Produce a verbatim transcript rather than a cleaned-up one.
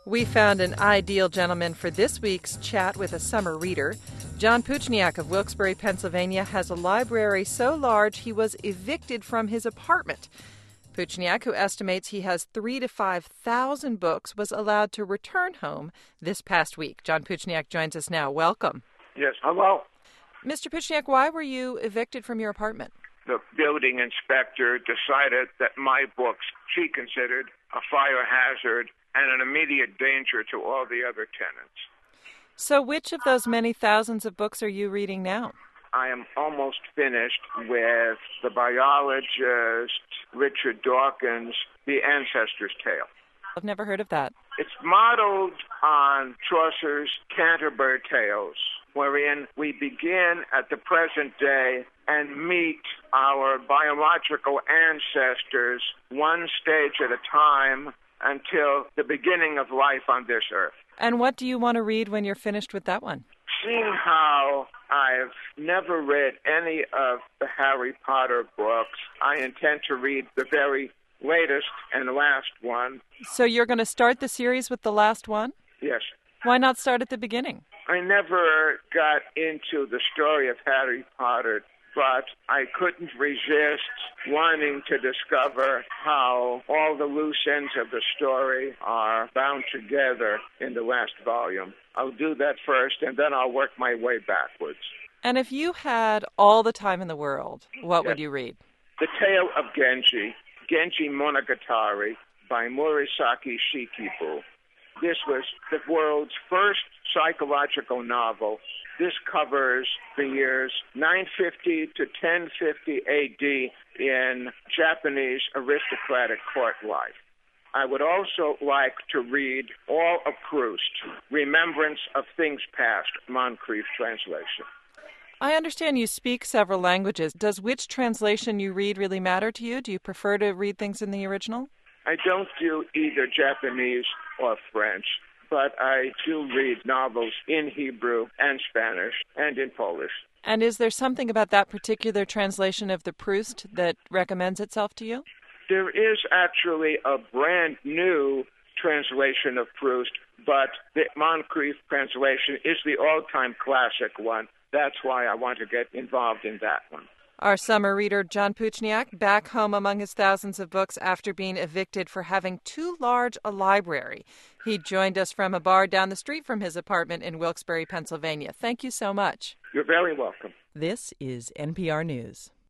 We found an ideal gentleman for this week's chat with a summer reader. John Puchniak of Wilkes-Barre, Pennsylvania, has a library so large he was evicted from his apartment. Puchniak, who estimates he has three to five thousand books, was allowed to return home this past week. John Puchniak joins us now. Welcome. Yes, hello. Mister Puchniak, why were you evicted from your apartment? The building inspector decided that my books she considered a fire hazard and an immediate danger to all the other tenants. So which of those many thousands of books are you reading now? I am almost finished with the biologist Richard Dawkins' The Ancestor's Tale. I've never heard of that. It's modeled on Chaucer's Canterbury Tales, wherein we begin at the present day and meet our biological ancestors one stage at a time until the beginning of life on this earth. And what do you want to read when you're finished with that one? Seeing how I've never read any of the Harry Potter books, I intend to read the very latest and last one. So you're going to start the series with the last one? Yes. Why not start at the beginning? I never got into the story of Harry Potter, but I couldn't resist wanting to discover how all the loose ends of the story are bound together in the last volume. I'll do that first, and then I'll work my way backwards. And if you had all the time in the world, what Yes. would you read? The Tale of Genji, Genji Monogatari, by Murasaki Shikibu. This was the world's first psychological novel. This covers the years nine fifty to ten fifty A D in Japanese aristocratic court life. I would also like to read all of Proust, Remembrance of Things Past, Moncrief translation. I understand you speak several languages. Does which translation you read really matter to you? Do you prefer to read things in the original? I don't do either Japanese or French, but I do read novels in Hebrew and Spanish and in Polish. And is there something about that particular translation of the Proust that recommends itself to you? There is actually a brand new translation of Proust, but the Moncrief translation is the all-time classic one. That's why I want to get involved in that one. Our summer reader, John Puchniak, back home among his thousands of books after being evicted for having too large a library. He joined us from a bar down the street from his apartment in Wilkes-Barre, Pennsylvania. Thank you so much. You're very welcome. This is N P R News.